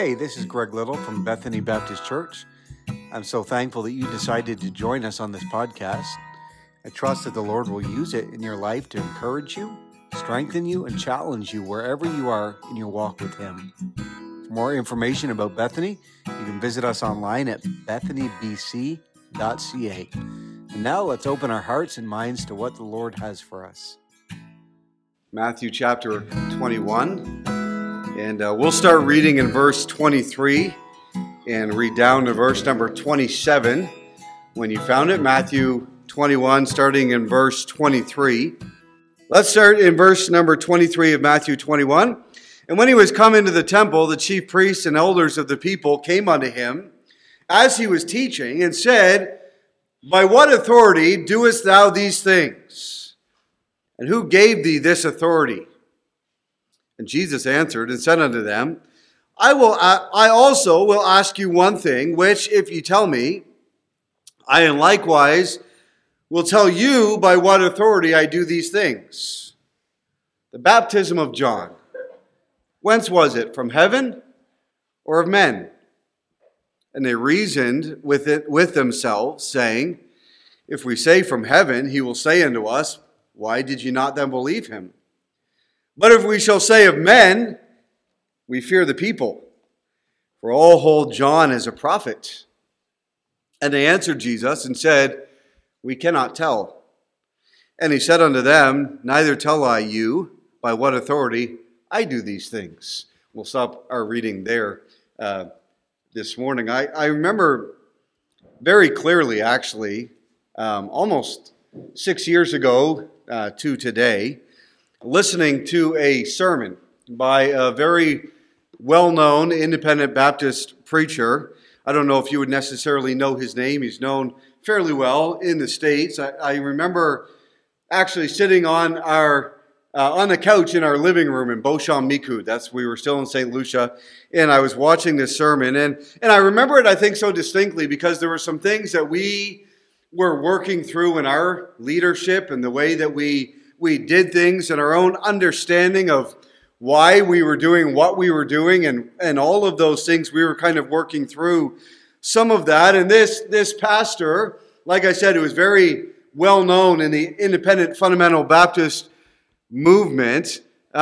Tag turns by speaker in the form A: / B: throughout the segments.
A: Hey, this is Greg Little from Bethany Baptist Church. I'm so thankful that you decided to join us on this podcast. I trust that the Lord will use it in your life to encourage you, strengthen you, and challenge you wherever you are in your walk with Him. For more information about Bethany, you can visit us online at bethanybc.ca. And now let's open our hearts and minds to what the Lord has for us. Matthew chapter 21. And we'll start reading in verse 23 and read down to verse number 27. When you found it, Matthew 21, starting in verse 23. Let's start in verse number 23 of Matthew 21. And when he was come into the temple, the chief priests and elders of the people came unto him as he was teaching and said, By what authority doest thou these things? And who gave thee this authority? And Jesus answered and said unto them, I also will ask you one thing, which if you tell me, I and likewise will tell you by what authority I do these things. The baptism of John, whence was it, from heaven or of men? And they reasoned with themselves, saying, If we say from heaven, he will say unto us, Why did ye not then believe him? But if we shall say of men, we fear the people, for all hold John as a prophet. And they answered Jesus and said, We cannot tell. And he said unto them, Neither tell I you by what authority I do these things. We'll stop our reading there this morning. I remember very clearly, actually, almost 6 years ago to today, listening to a sermon by a very well-known independent Baptist preacher. I don't know if you would necessarily know his name. He's known fairly well in the States. I remember actually sitting on the couch in our living room in Beauchamp Micoud. We were still in St. Lucia, and I was watching this sermon. And I remember it, I think, so distinctly because there were some things that we were working through in our leadership and the way that we did things and our own understanding of why we were doing what we were doing and all of those things. We were kind of working through some of that. And this pastor, like I said, who was very well known in the independent fundamental Baptist movement,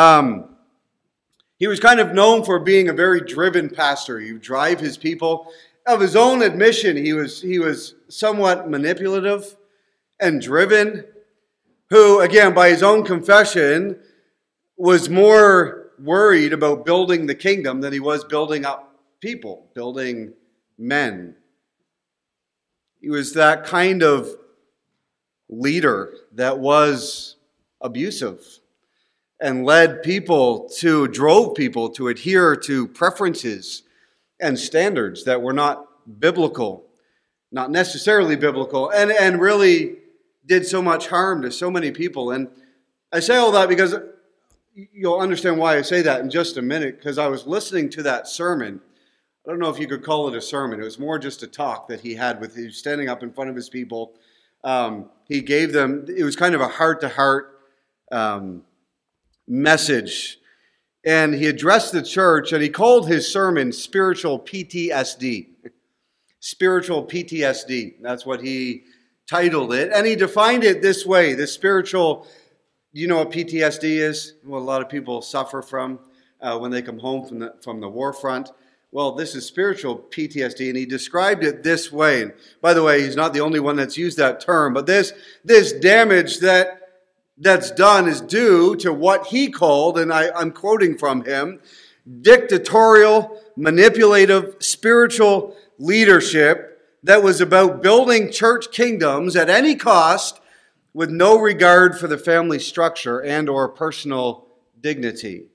A: he was kind of known for being a very driven pastor. He would drive his people. Of his own admission, he was somewhat manipulative and driven, who, again, by his own confession, was more worried about building the kingdom than he was building up people, building men. He was that kind of leader that was abusive and drove people to adhere to preferences and standards that were not biblical, not necessarily biblical, and really did so much harm to so many people. And I say all that because you'll understand why I say that in just a minute, because I was listening to that sermon. I don't know if you could call it a sermon. It was more just a talk that he had he was standing up in front of his people. He gave them, it was kind of a heart-to-heart message. And he addressed the church, and he called his sermon Spiritual PTSD. Spiritual PTSD. That's what he titled it. And he defined it this way, the spiritual, you know what PTSD is? What a lot of people suffer from when they come home from the war front. Well, this is spiritual PTSD, and he described it this way. And by the way, he's not the only one that's used that term, but this damage that's done is due to what he called, and I'm quoting from him, dictatorial, manipulative, spiritual leadership that was about building church kingdoms at any cost with no regard for the family structure and or personal dignity.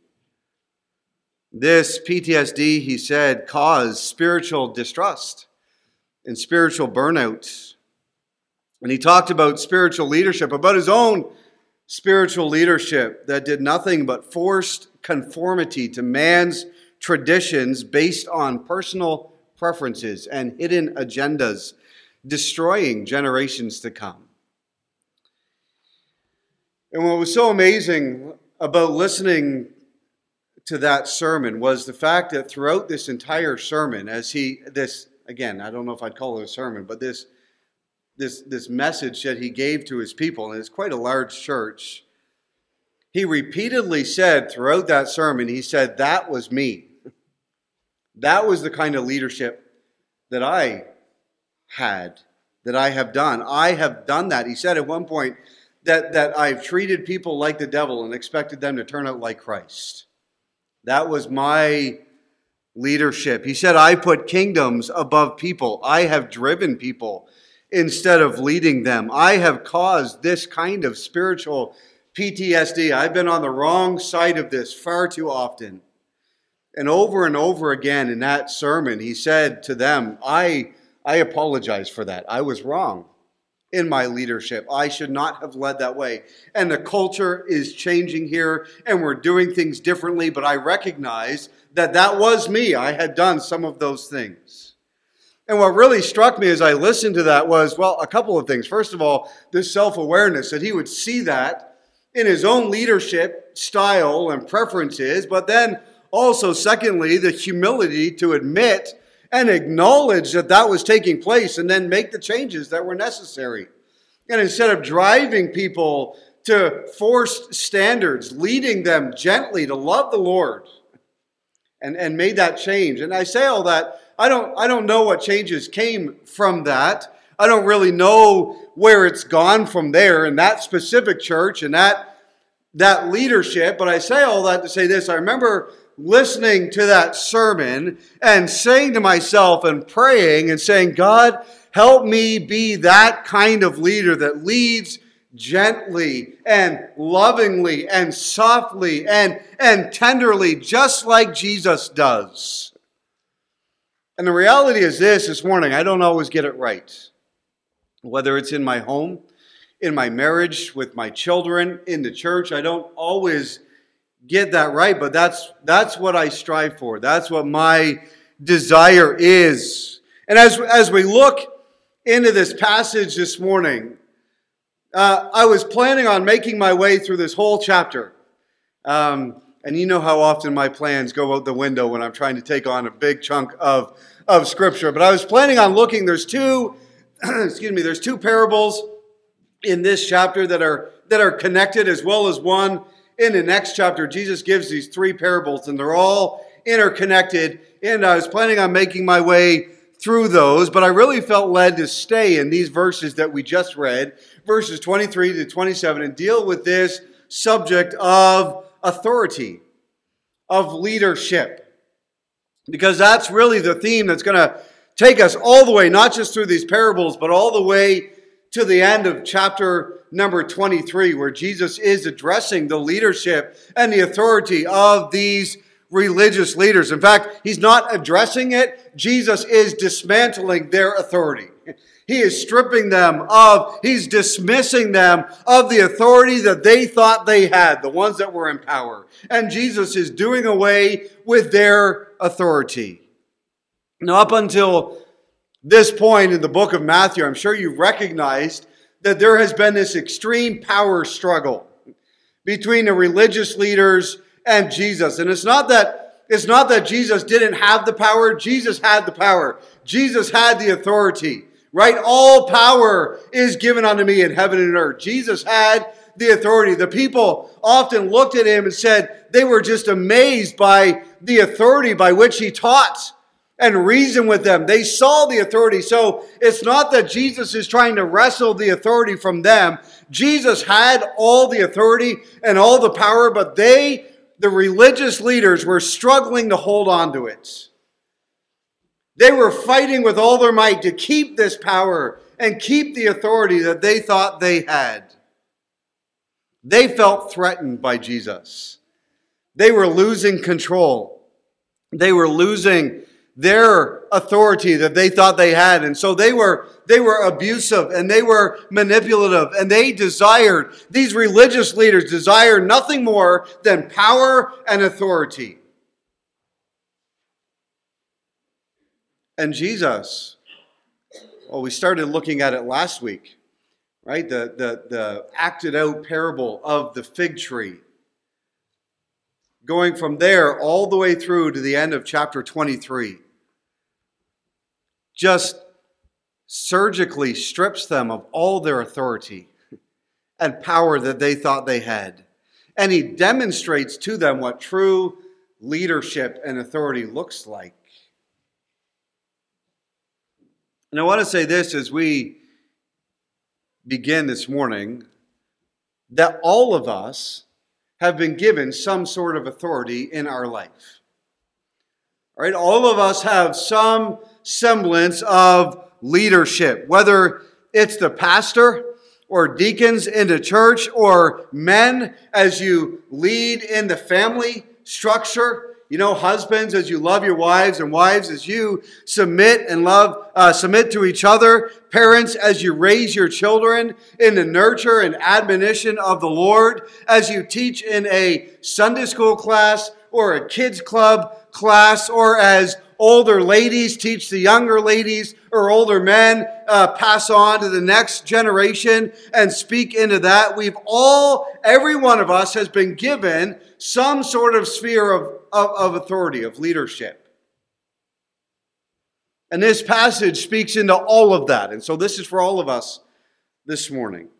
A: This PTSD, he said, caused spiritual distrust and spiritual burnout. And he talked about spiritual leadership, about his own spiritual leadership that did nothing but forced conformity to man's traditions based on personal preferences and hidden agendas, destroying generations to come. And what was so amazing about listening to that sermon was the fact that throughout this entire sermon, again, I don't know if I'd call it a sermon, but this message that he gave to his people, and it's quite a large church, he repeatedly said throughout that sermon, he said, that was me. That was the kind of leadership that I had, that I have done. I have done that. He said at one point that I've treated people like the devil and expected them to turn out like Christ. That was my leadership. He said, I put kingdoms above people. I have driven people instead of leading them. I have caused this kind of spiritual PTSD. I've been on the wrong side of this far too often. And over again in that sermon, he said to them, I apologize for that. I was wrong in my leadership. I should not have led that way. And the culture is changing here, and we're doing things differently, but I recognize that was me. I had done some of those things. And what really struck me as I listened to that was, well, a couple of things. First of all, this self-awareness, that he would see that in his own leadership style and preferences, but then also, secondly, the humility to admit and acknowledge that was taking place and then make the changes that were necessary. And instead of driving people to forced standards, leading them gently to love the Lord, and made that change. And I say all that, I don't know what changes came from that. I don't really know where it's gone from there in that specific church and that leadership, but I say all that to say this. I remember listening to that sermon and saying to myself and praying and saying, God, help me be that kind of leader that leads gently and lovingly and softly and tenderly, just like Jesus does. And the reality is this morning, I don't always get it right. Whether it's in my home, in my marriage, with my children, in the church, I don't always get that right, but that's what I strive for. That's what my desire is. And as we look into this passage this morning, I was planning on making my way through this whole chapter. And you know how often my plans go out the window when I'm trying to take on a big chunk of Scripture. But I was planning on looking, there's two parables in this chapter that are connected, as well as one in the next chapter. Jesus gives these three parables, and they're all interconnected. And I was planning on making my way through those, but I really felt led to stay in these verses that we just read, verses 23 to 27, and deal with this subject of authority, of leadership. Because that's really the theme that's going to take us all the way, not just through these parables, but all the way to the end of chapter number 23, where Jesus is addressing the leadership and the authority of these religious leaders. In fact, he's not addressing it. Jesus is dismantling their authority. He is he's dismissing them of the authority that they thought they had, the ones that were in power. And Jesus is doing away with their authority. Now, up until this point in the book of Matthew, I'm sure you've recognized that there has been this extreme power struggle between the religious leaders and Jesus. And it's not that Jesus didn't have the power. Jesus had the power. Jesus had the authority, right? All power is given unto me in heaven and earth. Jesus had the authority. The people often looked at him and said they were just amazed by the authority by which he taught and reason with them. They saw the authority. So it's not that Jesus is trying to wrestle the authority from them. Jesus had all the authority and all the power, but the religious leaders, were struggling to hold on to it. They were fighting with all their might to keep this power and keep the authority that they thought they had. They felt threatened by Jesus. They were losing control. They were losing their authority that they thought they had. And so they were abusive and they were manipulative, and these religious leaders desired nothing more than power and authority. And Jesus, well, we started looking at it last week, right? The acted out parable of the fig tree going from there all the way through to the end of chapter 23, just surgically strips them of all their authority and power that they thought they had. And he demonstrates to them what true leadership and authority looks like. And I want to say this as we begin this morning, that all of us have been given some sort of authority in our life. All right, all of us have some semblance of leadership, whether it's the pastor or deacons in the church, or men as you lead in the family structure. Husbands as you love your wives, and wives as you submit to each other. Parents as you raise your children in the nurture and admonition of the Lord. As you teach in a Sunday school class or a kids club class, or as older ladies teach the younger ladies, or older men pass on to the next generation and speak into that. Every one of us has been given some sort of sphere of authority, of leadership. And this passage speaks into all of that. And so this is for all of us this morning.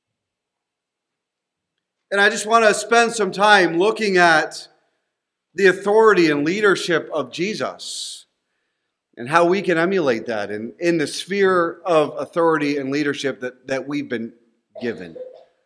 A: And I just want to spend some time looking at the authority and leadership of Jesus and how we can emulate that in the sphere of authority and leadership that we've been given.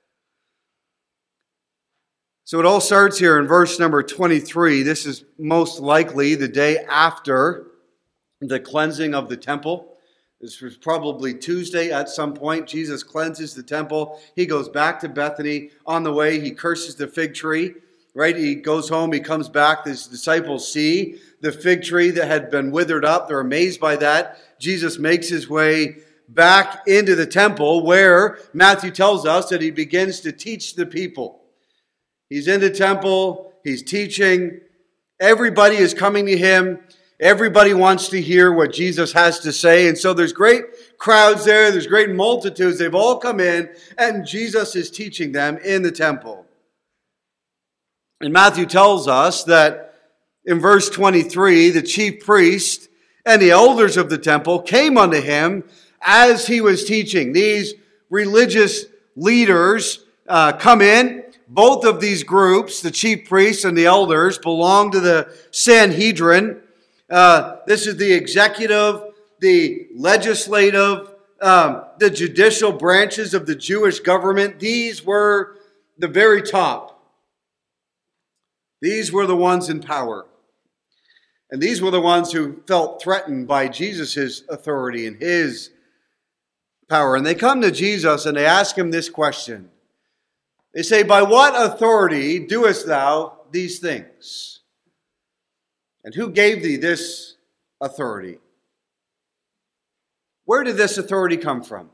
A: So it all starts here in verse number 23. This is most likely the day after the cleansing of the temple. This was probably Tuesday at some point. Jesus cleanses the temple. He goes back to Bethany. On the way, he curses the fig tree. Right? He goes home, he comes back. His disciples see the fig tree that had been withered up. They're amazed by that. Jesus makes his way back into the temple, where Matthew tells us that he begins to teach the people. He's in the temple, he's teaching. Everybody is coming to him. Everybody wants to hear what Jesus has to say. And so there's great crowds there. There's great multitudes. They've all come in, and Jesus is teaching them in the temple. And Matthew tells us that in verse 23, the chief priest and the elders of the temple came unto him as he was teaching. These religious leaders come in. Both of these groups, the chief priests and the elders, belong to the Sanhedrin. This is the executive, the legislative, the judicial branches of the Jewish government. These were the very top. These were the ones in power. And these were the ones who felt threatened by Jesus' authority and his power. And they come to Jesus and they ask him this question. They say, "By what authority doest thou these things? And who gave thee this authority?" Where did this authority come from?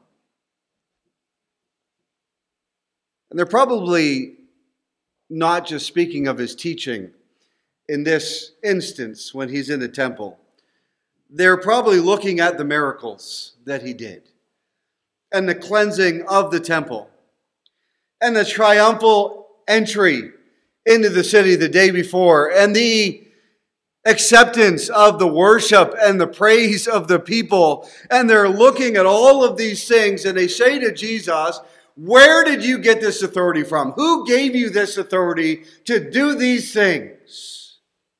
A: And they're probably not just speaking of his teaching in this instance when he's in the temple. They're probably looking at the miracles that he did, and the cleansing of the temple, and the triumphal entry into the city the day before, and the acceptance of the worship and the praise of the people. And they're looking at all of these things, and they say to Jesus, "Where did you get this authority from? Who gave you this authority to do these things?"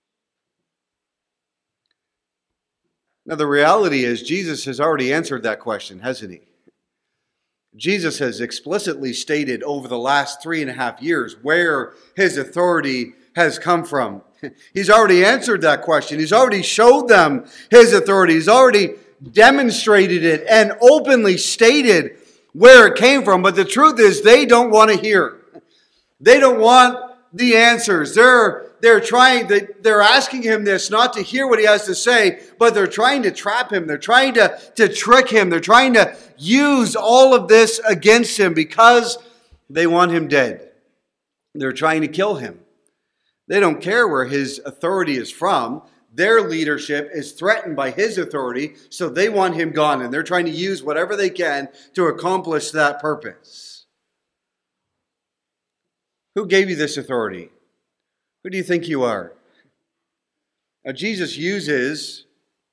A: Now, the reality is Jesus has already answered that question, hasn't he? Jesus has explicitly stated over the last 3.5 years where his authority has come from. He's already answered that question. He's already showed them his authority. He's already demonstrated it and openly stated where it came from. But the truth is, they don't want to hear. They don't want the answers. They're asking him this not to hear what he has to say, but they're trying to trap him. They're trying to trick him. They're trying to use all of this against him because they want him dead. They're trying to kill him. They don't care where his authority is from. Their leadership is threatened by his authority, so they want him gone, and they're trying to use whatever they can to accomplish that purpose. Who gave you this authority? Who do you think you are? Now, Jesus uses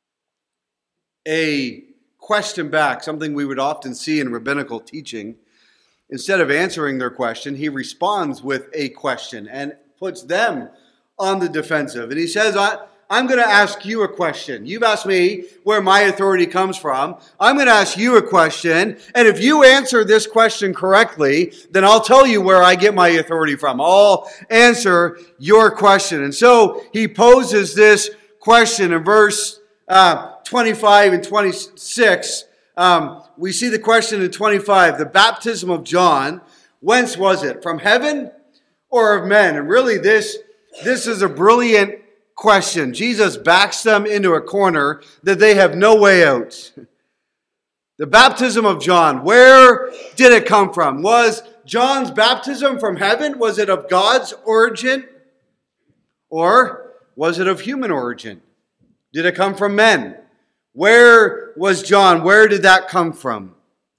A: a question back, something we would often see in rabbinical teaching. Instead of answering their question, he responds with a question and puts them on the defensive. And he says, I'm going to ask you a question. You've asked me where my authority comes from. I'm going to ask you a question. And if you answer this question correctly, then I'll tell you where I get my authority from. I'll answer your question. And so he poses this question in verse 25 and 26. We see the question in 25. The baptism of John, whence was it? From heaven or of men? And really this is a brilliant question. Jesus backs them into a corner that they have no way out. The baptism of John, where did it come from? Was John's baptism from heaven? Was it of God's origin? Or was it of human origin? Did it come from men? Where was John? Where did that come from?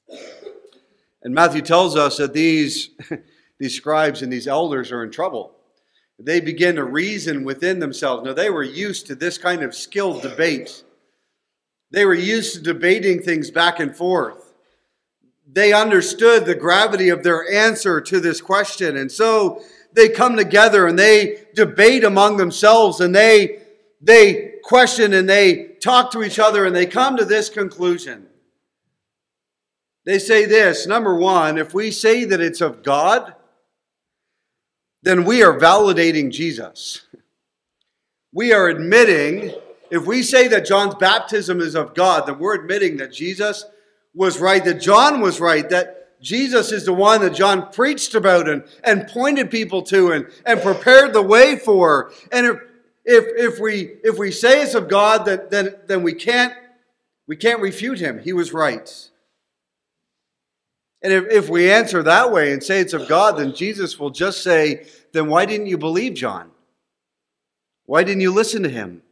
A: And Matthew tells us that these scribes and these elders are in trouble. They begin to reason within themselves. Now, they were used to this kind of skilled debate. They were used to debating things back and forth. They understood the gravity of their answer to this question. And so they come together and they debate among themselves and they question and they talk to each other and they come to this conclusion. They say this, number one, if we say that it's of God, then we are validating Jesus. We are admitting, if we say that John's baptism is of God, then we're admitting that Jesus was right, that John was right, that Jesus is the one that John preached about and pointed people to and prepared the way for. And if we say it's of God, then we can't refute him. He was right. And if we answer that way and say it's of God, then Jesus will just say, then why didn't you believe John? Why didn't you listen to him?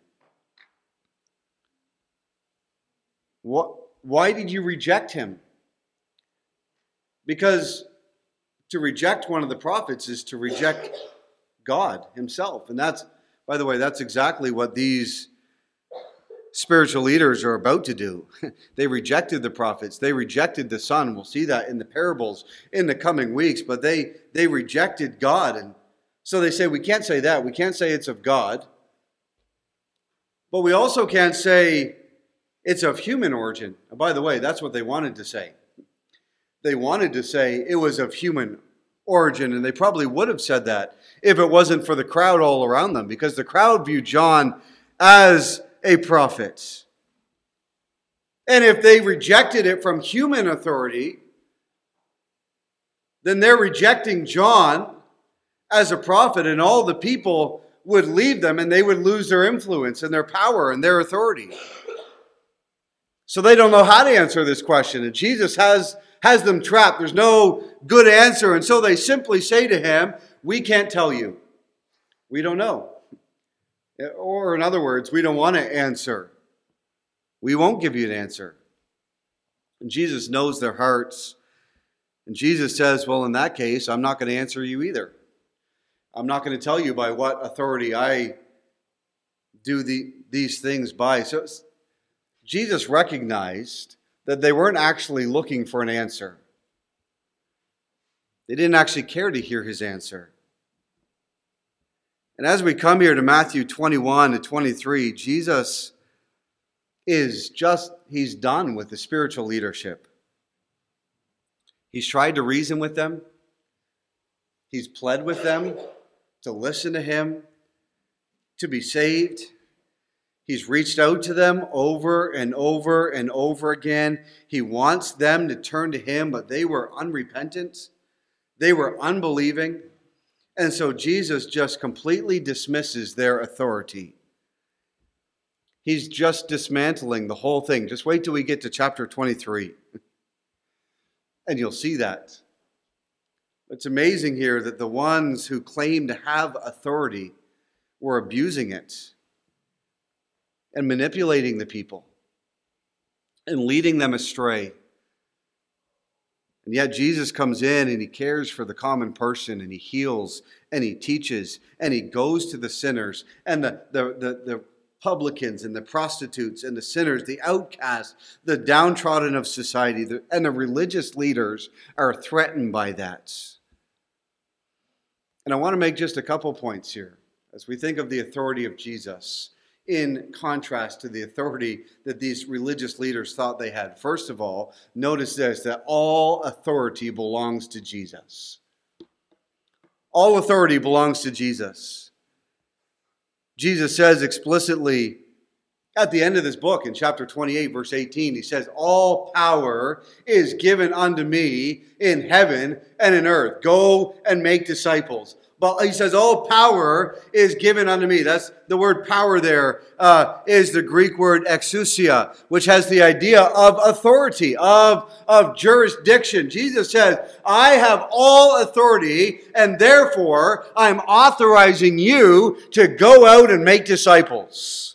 A: Why did you reject him? Because to reject one of the prophets is to reject God himself. And that's, by the way, that's exactly what these spiritual leaders are about to do. They rejected the prophets. They rejected the Son. We'll see that in the parables in the coming weeks. But they rejected God. And so they say, we can't say that. We can't say it's of God. But we also can't say it's of human origin. And by the way, that's what they wanted to say. They wanted to say it was of human origin. And they probably would have said that if it wasn't for the crowd all around them. Because the crowd viewed John as a prophet. And if they rejected it from human authority, then they're rejecting John as a prophet, and all the people would leave them and they would lose their influence and their power and their authority. So they don't know how to answer this question, and Jesus has them trapped. There's no good answer, and so they simply say to him, we can't tell you. We don't know. Or in other words, we don't want to answer. We won't give you an answer. And Jesus knows their hearts. And Jesus says, well, in that case, I'm not going to answer you either. I'm not going to tell you by what authority I do these things by. So Jesus recognized that they weren't actually looking for an answer. They didn't actually care to hear his answer. And as we come here to Matthew 21 to 23, Jesus he's done with the spiritual leadership. He's tried to reason with them. He's pled with them to listen to him, to be saved. He's reached out to them over and over and over again. He wants them to turn to him, but they were unrepentant. They were unbelieving. And so Jesus just completely dismisses their authority. He's just dismantling the whole thing. Just wait till we get to chapter 23. And you'll see that. It's amazing here that the ones who claim to have authority were abusing it and manipulating the people and leading them astray. And yet Jesus comes in and he cares for the common person, and he heals and he teaches and he goes to the sinners and the publicans and the prostitutes and the sinners, the outcasts, the downtrodden of society, and the religious leaders are threatened by that. And I want to make just a couple points here as we think of the authority of Jesus in contrast to the authority that these religious leaders thought they had. First of all, notice this, that all authority belongs to Jesus. All authority belongs to Jesus. Jesus says explicitly at the end of this book in chapter 28, verse 18, he says, all power is given unto me in heaven and in earth. Go and make disciples. But he says, all power is given unto me. That's the word power there is the Greek word exousia, which has the idea of authority, of jurisdiction. Jesus says, I have all authority, and therefore I'm authorizing you to go out and make disciples.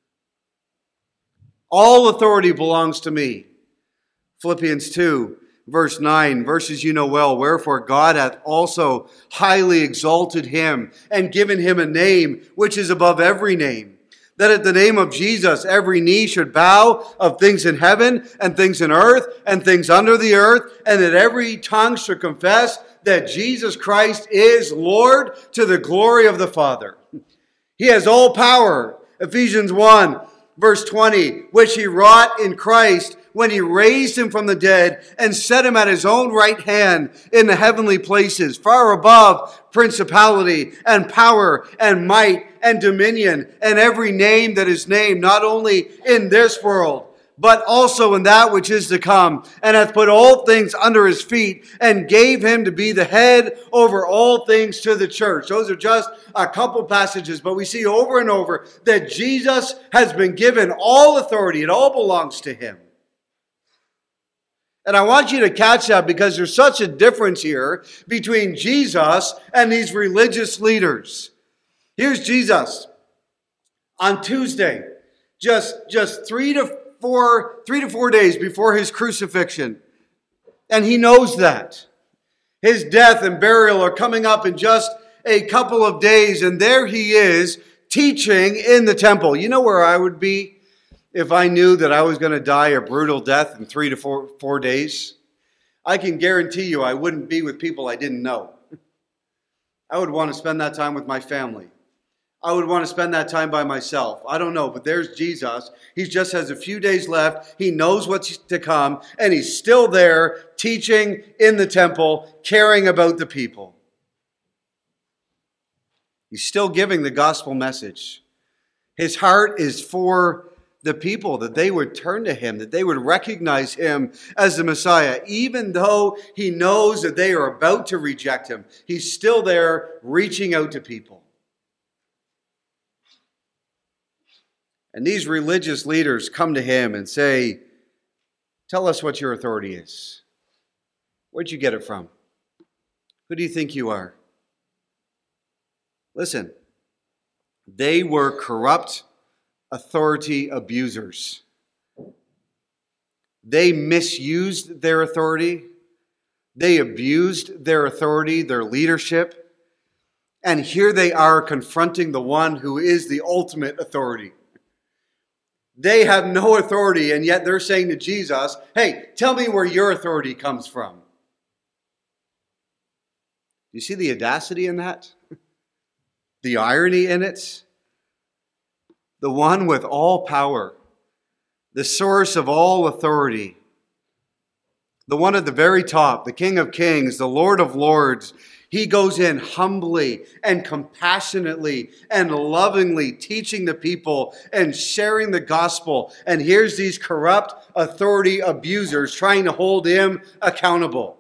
A: All authority belongs to me. Philippians 2. Verse 9, verses you know well, wherefore God hath also highly exalted him and given him a name which is above every name, that at the name of Jesus every knee should bow, of things in heaven and things in earth and things under the earth, and that every tongue should confess that Jesus Christ is Lord, to the glory of the Father. He has all power. Ephesians 1, verse 20, which he wrought in Christ when he raised him from the dead and set him at his own right hand in the heavenly places, far above principality and power and might and dominion and every name that is named, not only in this world, but also in that which is to come, and hath put all things under his feet, and gave him to be the head over all things to the church. Those are just a couple passages, but we see over and over that Jesus has been given all authority. It all belongs to him. And I want you to catch that, because there's such a difference here between Jesus and these religious leaders. Here's Jesus on Tuesday, just 3 to 4 days before his crucifixion. And he knows that. His death and burial are coming up in just a couple of days. And there he is teaching in the temple. You know where I would be if I knew that I was going to die a brutal death in 3 to 4 days? I can guarantee you I wouldn't be with people I didn't know. I would want to spend that time with my family. I would want to spend that time by myself. I don't know, but there's Jesus. He just has a few days left. He knows what's to come, and he's still there teaching in the temple, caring about the people. He's still giving the gospel message. His heart is for the people, that they would turn to him, that they would recognize him as the Messiah. Even though he knows that they are about to reject him, he's still there reaching out to people. And these religious leaders come to him and say, tell us what your authority is. Where'd you get it from? Who do you think you are? Listen, they were corrupt authority abusers. They misused their authority. They abused their authority, their leadership. And here they are confronting the one who is the ultimate authority. They have no authority, and yet they're saying to Jesus, hey, tell me where your authority comes from. You see the audacity in that? The irony in it? The one with all power, the source of all authority, the one at the very top, the King of Kings, the Lord of Lords, he goes in humbly and compassionately and lovingly teaching the people and sharing the gospel. And here's these corrupt authority abusers trying to hold him accountable.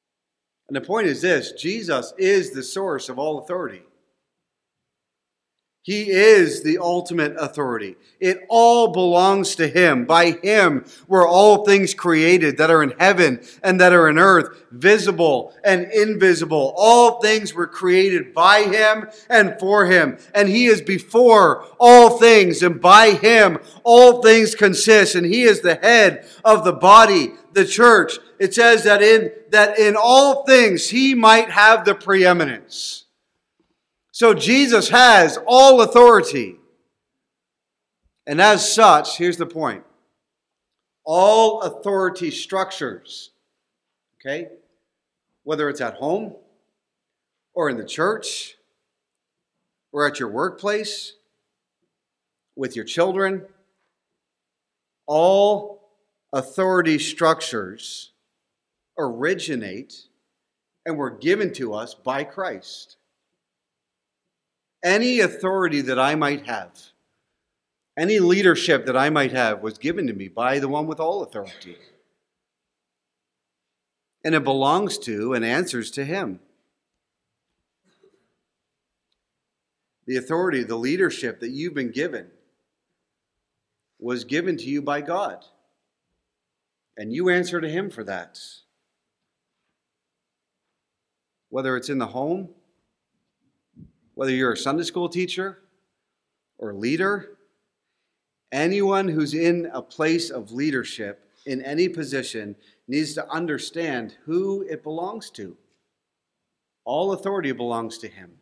A: And the point is this: Jesus is the source of all authority. He is the ultimate authority. It all belongs to Him. By Him were all things created that are in heaven and that are in earth, visible and invisible. All things were created by Him and for Him. And He is before all things, and by Him all things consist. And He is the head of the body, the church. It says that in all things He might have the preeminence. So Jesus has all authority. And as such, here's the point. All authority structures, okay, whether it's at home or in the church or at your workplace, with your children, all authority structures originate and were given to us by Christ. Any authority that I might have, any leadership that I might have was given to me by the one with all authority. And it belongs to and answers to Him. The authority, the leadership that you've been given was given to you by God. And you answer to Him for that. Whether it's in the home, whether you're a Sunday school teacher or leader, anyone who's in a place of leadership in any position needs to understand who it belongs to. All authority belongs to Him.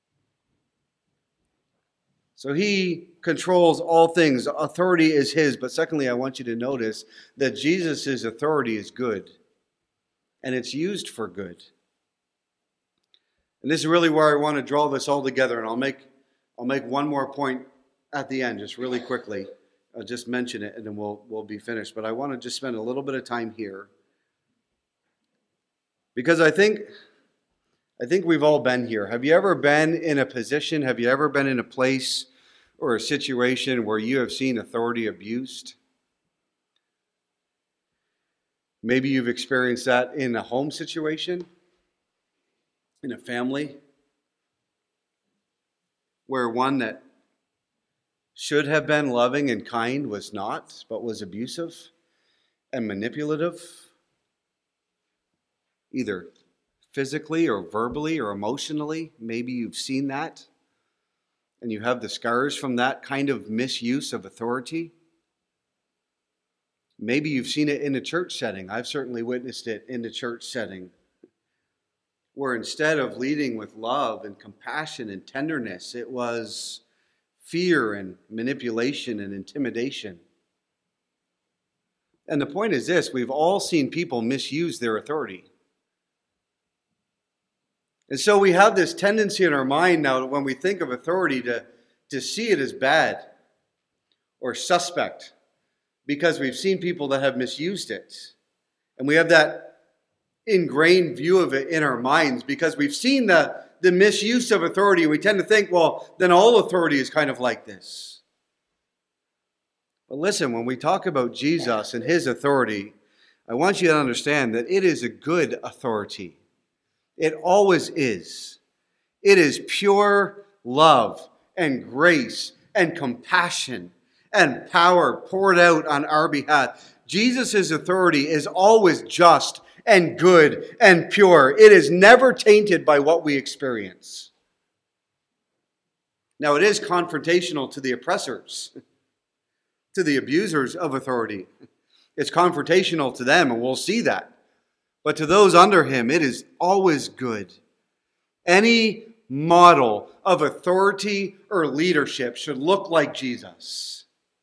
A: So He controls all things. Authority is His. But secondly, I want you to notice that Jesus' authority is good. And it's used for good. And this is really where I want to draw this all together. And I'll make one more point at the end, just really quickly. I'll just mention it and then we'll be finished. But I want to just spend a little bit of time here. Because I think we've all been here. Have you ever been in a position, have you ever been in a place or a situation where you have seen authority abused? Maybe you've experienced that in a home situation, in a family, where one that should have been loving and kind was not, but was abusive and manipulative, either physically or verbally or emotionally. Maybe you've seen that, and you have the scars from that kind of misuse of authority. Maybe you've seen it in a church setting. I've certainly witnessed it in the church setting, where instead of leading with love and compassion and tenderness, it was fear and manipulation and intimidation. And the point is this: we've all seen people misuse their authority. And so we have this tendency in our mind now, when we think of authority, to see it as bad or suspect, because we've seen people that have misused it. And we have that ingrained view of it in our minds because we've seen the misuse of authority, and we tend to think, well, then all authority is kind of like this. But listen, when we talk about Jesus and His authority, I want you to understand that it is a good authority. It always is. It is pure love and grace and compassion and power poured out on our behalf. Jesus' authority is always just and good and pure. It is never tainted by what we experience. Now, it is confrontational to the oppressors, to the abusers of authority. It's confrontational to them, and we'll see that. But to those under Him, it is always good. Any model of authority or leadership should look like Jesus.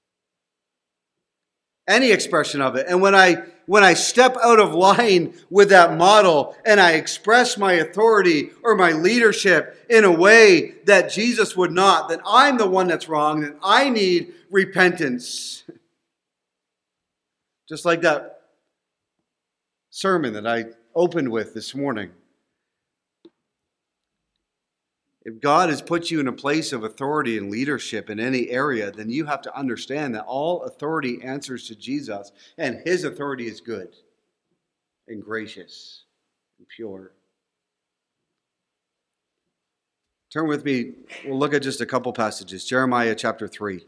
A: Any expression of it. And when I step out of line with that model and I express my authority or my leadership in a way that Jesus would not, then I'm the one that's wrong, and I need repentance. Just like that sermon that I opened with this morning. If God has put you in a place of authority and leadership in any area, then you have to understand that all authority answers to Jesus, and His authority is good and gracious and pure. Turn with me. We'll look at just a couple passages. Jeremiah chapter 3.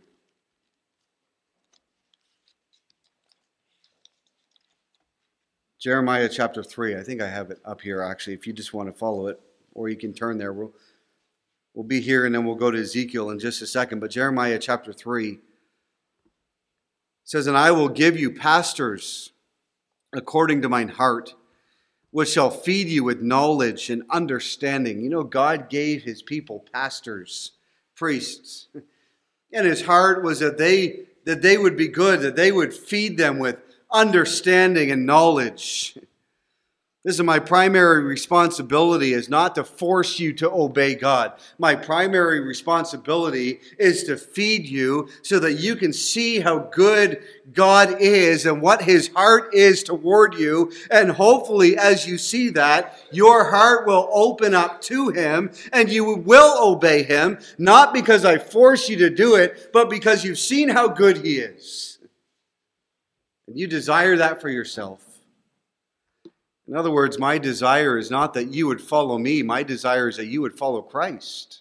A: Jeremiah chapter 3. I think I have it up here, actually, if you just want to follow it. Or you can turn there. We'll be here, and then we'll go to Ezekiel in just a second. But Jeremiah chapter 3 says, "And I will give you pastors according to mine heart, which shall feed you with knowledge and understanding." You know, God gave his people pastors, priests. And his heart was that they would be good, that they would feed them with understanding and knowledge. This is my primary responsibility, is not to force you to obey God. My primary responsibility is to feed you so that you can see how good God is and what his heart is toward you. And hopefully, as you see that, your heart will open up to him and you will obey him, not because I force you to do it, but because you've seen how good he is. And you desire that for yourself. In other words, my desire is not that you would follow me. My desire is that you would follow Christ.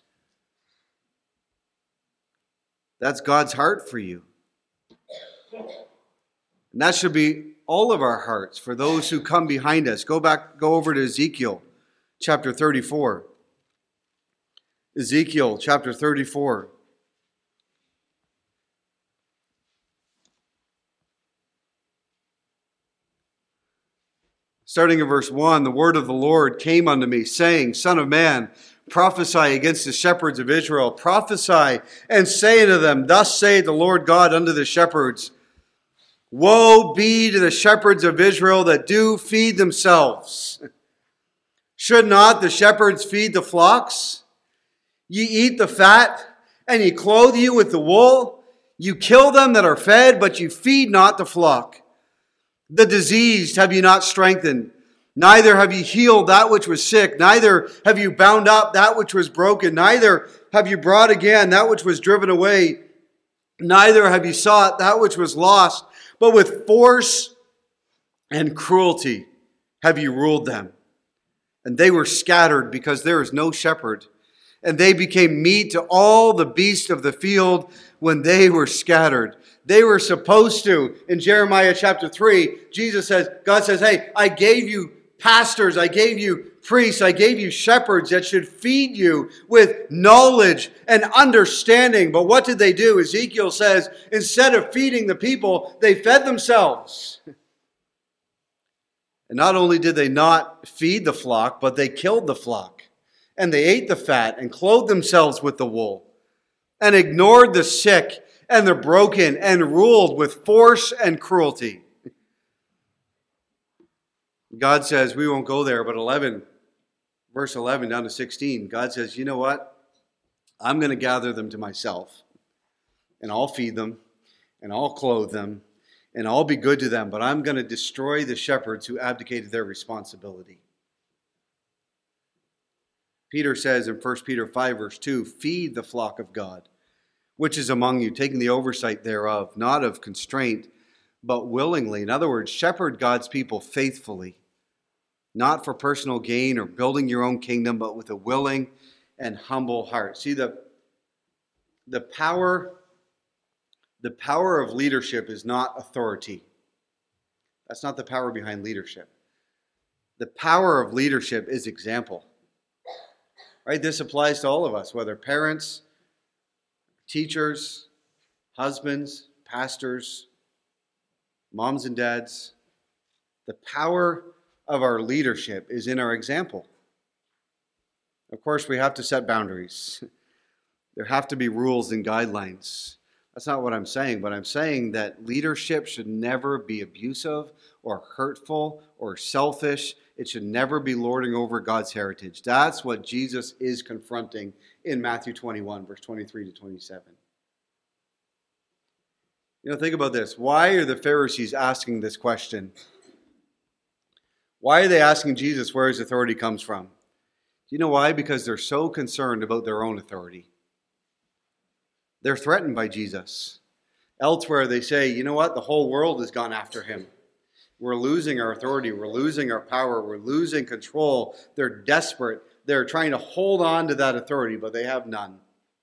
A: That's God's heart for you. And that should be all of our hearts for those who come behind us. Go over to Ezekiel chapter 34. Ezekiel chapter 34. Starting in verse 1, "The word of the Lord came unto me, saying, Son of man, prophesy against the shepherds of Israel. Prophesy and say unto them, Thus saith the Lord God unto the shepherds, Woe be to the shepherds of Israel that do feed themselves. Should not the shepherds feed the flocks? Ye eat the fat, and ye clothe you with the wool. You kill them that are fed, but you feed not the flock. The diseased have you not strengthened, neither have you healed that which was sick, neither have you bound up that which was broken, neither have you brought again that which was driven away, neither have you sought that which was lost, but with force and cruelty have you ruled them. And they were scattered because there is no shepherd, and they became meat to all the beasts of the field when they were scattered." They were supposed to, in Jeremiah chapter 3, God says, hey, I gave you pastors, I gave you priests, I gave you shepherds that should feed you with knowledge and understanding. But what did they do? Ezekiel says, instead of feeding the people, they fed themselves. And not only did they not feed the flock, but they killed the flock. And they ate the fat and clothed themselves with the wool and ignored the sick and the broken, and ruled with force and cruelty. God says, we won't go there, but verse 11 down to 16, God says, you know what? I'm going to gather them to myself, and I'll feed them, and I'll clothe them, and I'll be good to them, but I'm going to destroy the shepherds who abdicated their responsibility. Peter says in 1 Peter 5 verse 2, "Feed the flock of God, which is among you, taking the oversight thereof, not of constraint, but willingly." In other words, shepherd God's people faithfully, not for personal gain or building your own kingdom, but with a willing and humble heart. See, the power of leadership is not authority. That's not the power behind leadership. The power of leadership is example. Right? This applies to all of us, whether parents, teachers, husbands, pastors, moms and dads. The power of our leadership is in our example. Of course, we have to set boundaries. There have to be rules and guidelines. That's not what I'm saying, but I'm saying that leadership should never be abusive or hurtful or selfish. It should never be lording over God's heritage. That's what Jesus is confronting in Matthew 21, verse 23 to 27. Think about this. Why are the Pharisees asking this question? Why are they asking Jesus where his authority comes from? Do you know why? Because they're so concerned about their own authority. They're threatened by Jesus. Elsewhere, they say, you know what? The whole world has gone after him. We're losing our authority. We're losing our power. We're losing control. They're desperate. they're trying to hold on to that authority, but they have none.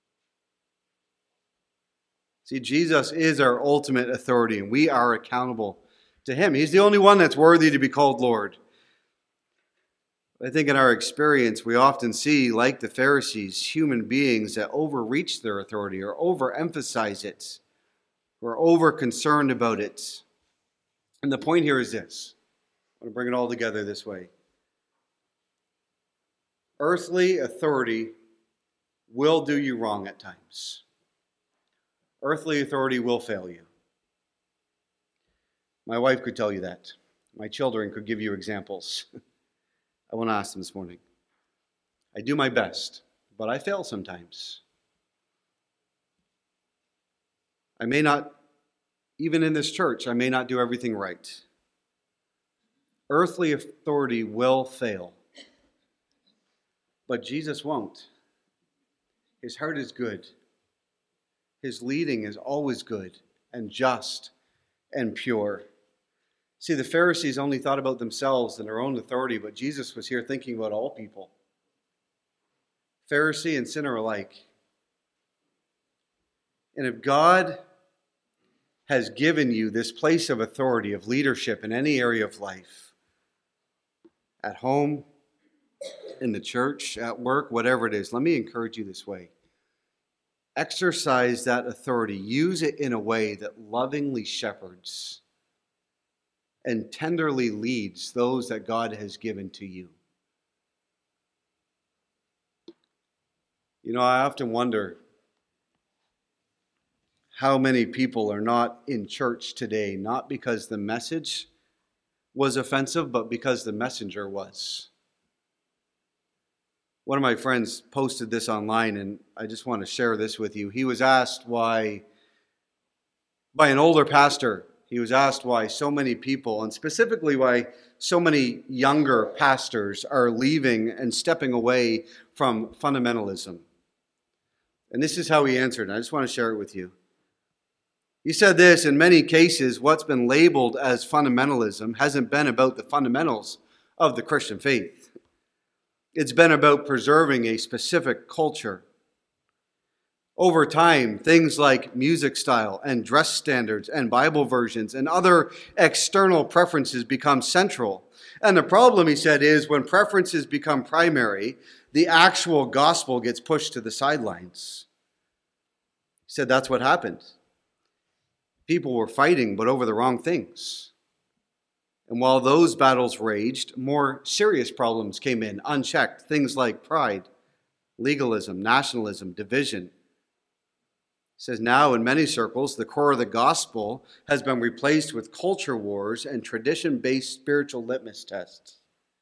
A: See, Jesus is our ultimate authority, and we are accountable to him. He's the only one that's worthy to be called Lord. I think in our experience, we often see, like the Pharisees, human beings that overreach their authority or overemphasize it or over-concerned about it. And the point here is this. I want to bring it all together this way. Earthly authority will do you wrong at times. Earthly authority will fail you. My wife could tell you that. My children could give you examples. I want to ask them this morning. I do my best, but I fail sometimes. I may not, even in this church, I may not do everything right. Earthly authority will fail, but Jesus won't. His heart is good. His leading is always good and just and pure. See, the Pharisees only thought about themselves and their own authority, but Jesus was here thinking about all people. Pharisee and sinner alike. And if God has given you this place of authority, of leadership in any area of life, at home, in the church, at work, whatever it is, let me encourage you this way. Exercise that authority. Use it in a way that lovingly shepherds and tenderly leads those that God has given to you. You know, I often wonder how many people are not in church today, not because the message was offensive, but because the messenger was. One of my friends posted this online, and I just want to share this with you. He was asked why, by an older pastor, he was asked why so many people, and specifically why so many younger pastors are leaving and stepping away from fundamentalism. And this is how he answered, and I just want to share it with you. He said this: in many cases, what's been labeled as fundamentalism hasn't been about the fundamentals of the Christian faith. It's been about preserving a specific culture. Over time, things like music style and dress standards and Bible versions and other external preferences become central. And the problem, he said, is when preferences become primary, the actual gospel gets pushed to the sidelines. He said that's what happened. People were fighting, but over the wrong things. And while those battles raged, more serious problems came in, unchecked. Things like pride, legalism, nationalism, division. He says now in many circles, the core of the gospel has been replaced with culture wars and tradition-based spiritual litmus tests.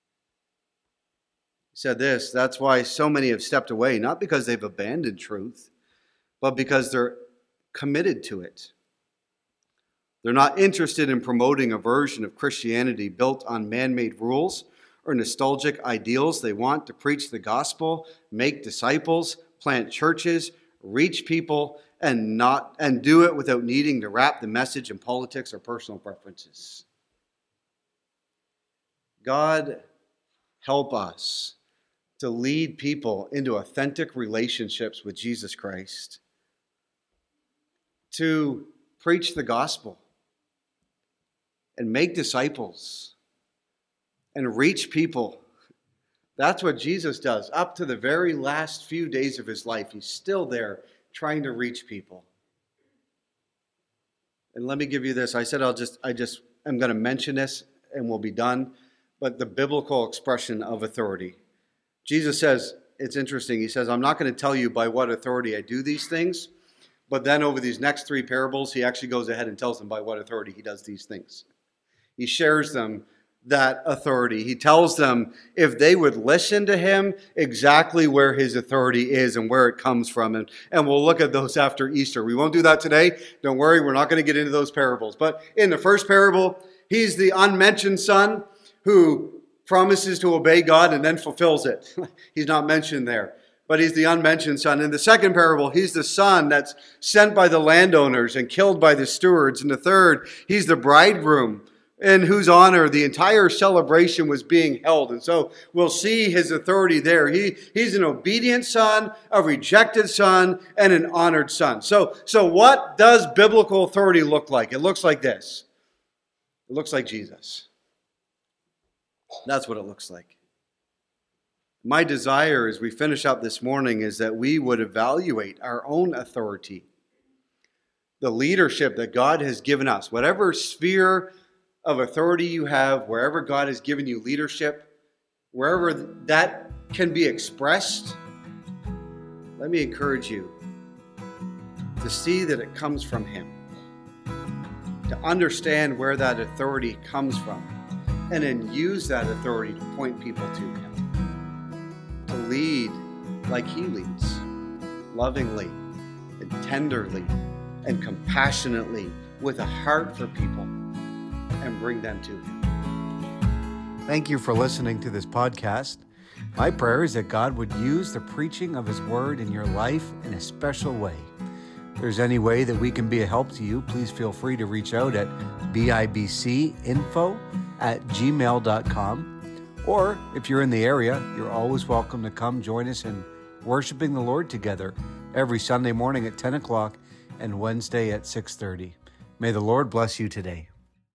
A: He said this: that's why so many have stepped away, not because they've abandoned truth, but because they're committed to it. They're not interested in promoting a version of Christianity built on man-made rules or nostalgic ideals. They want to preach the gospel, make disciples, plant churches, reach people, and do it without needing to wrap the message in politics or personal preferences. God help us to lead people into authentic relationships with Jesus Christ, to preach the gospel and make disciples and reach people. That's what Jesus does. Up to the very last few days of his life, he's still there trying to reach people. And let me give you this. I said I'm going to mention this and we'll be done. But the biblical expression of authority. Jesus says, it's interesting. He says, I'm not going to tell you by what authority I do these things. But then over these next 3 parables, he actually goes ahead and tells them by what authority he does these things. He shares them that authority. He tells them if they would listen to him, exactly where his authority is and where it comes from. And we'll look at those after Easter. We won't do that today. Don't worry, we're not going to get into those parables. But in the first parable, he's the unmentioned son who promises to obey God and then fulfills it. He's not mentioned there, but he's the unmentioned son. In the second parable, he's the son that's sent by the landowners and killed by the stewards. In the third, he's the bridegroom in whose honor the entire celebration was being held. And so we'll see his authority there. He's an obedient son, a rejected son, and an honored son. So what does biblical authority look like? It looks like this. It looks like Jesus. That's what it looks like. My desire as we finish up this morning is that we would evaluate our own authority, the leadership that God has given us, whatever sphere of authority you have, wherever God has given you leadership, wherever that can be expressed. Let me encourage you to see that it comes from Him, to understand where that authority comes from, and then use that authority to point people to Him, to lead like He leads, lovingly and tenderly and compassionately, with a heart for people, and bring them to Him. Thank you for listening to this podcast. My prayer is that God would use the preaching of His Word in your life in a special way. If there's any way that we can be a help to you, please feel free to reach out at bibcinfo@gmail.com. Or if you're in the area, you're always welcome to come join us in worshiping the Lord together every Sunday morning at 10 o'clock and Wednesday at 6:30. May the Lord bless you today.